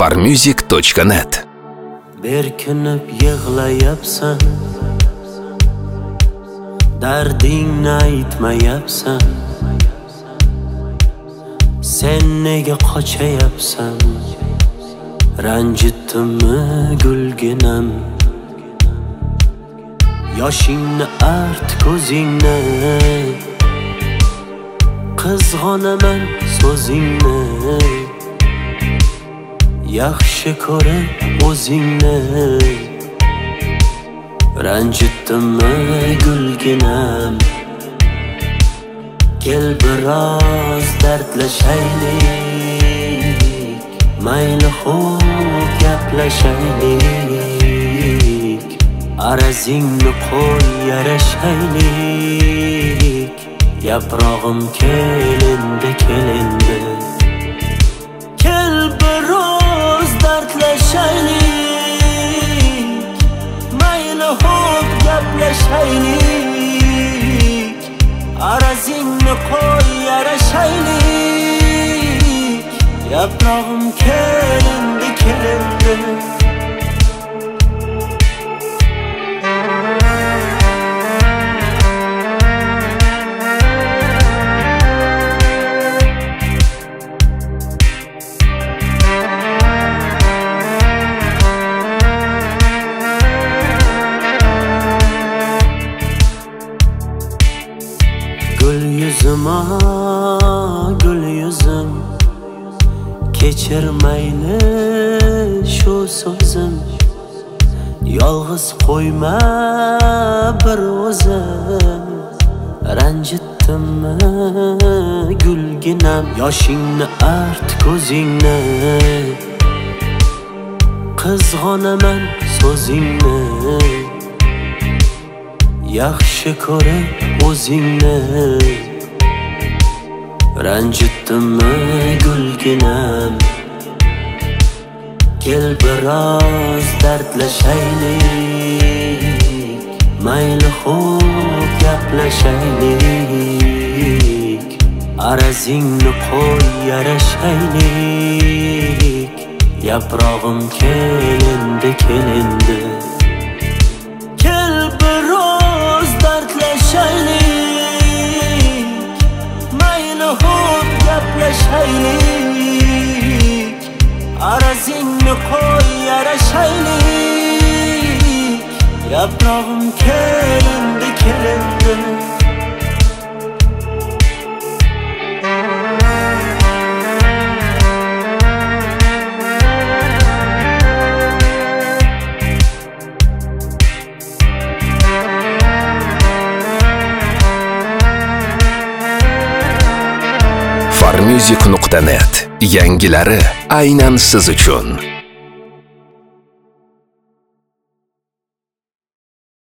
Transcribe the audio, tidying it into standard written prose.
farmusic.net. Berkinib yig'layapsan, dardingni aytmayapsan. Sen nega qochayapsan? Ranjitdimmi gulginam? Yoshingni art ko'zingni, qizg'onaman so'zingni. Yaxshi ko'rib o'zingni, ranjitdimmi gulginam? Kel biroz dardlashaylik, mayli xo'p gaplashaylik. Arazingni qo'y yarashaylik, yaprog'im kel endi, kel endi. Kel biroz dardlashaylik, mayli xo'p gaplashaylik. Arazingni qo'y yarashaylik, yaprog'im kel endi, kel endi. Gul yüzüm, gul yüzüm, kechirmayli shu so'zim. Yolg'iz qo'yma bir o'zim, ranjitdimmi gulginam? Yoshingni art ko'zingni, qizg'onaman so'zingni. Yaxshi ko'rib o'zingni, ranjitdimmi gulginam? Kel biroz dardlashaylik, mayli xo'p gaplashaylik. Arazingni qo'y yarashaylik, yaprog'im kel endi, kel endi. Kel biroz dardlashaylik, mayli xo'p gaplashaylik. Arazingni qo'y yarashaylik, yaprog'im kel endi, kel endi. farmusic.net. Yangilari aynan siz uchun.